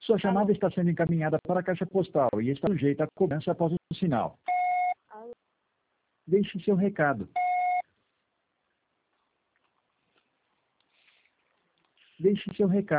Sua chamada está sendo encaminhada para a caixa postal e está sujeita a cobrança após o sinal. Alô? Deixe seu recado. Deixe seu recado.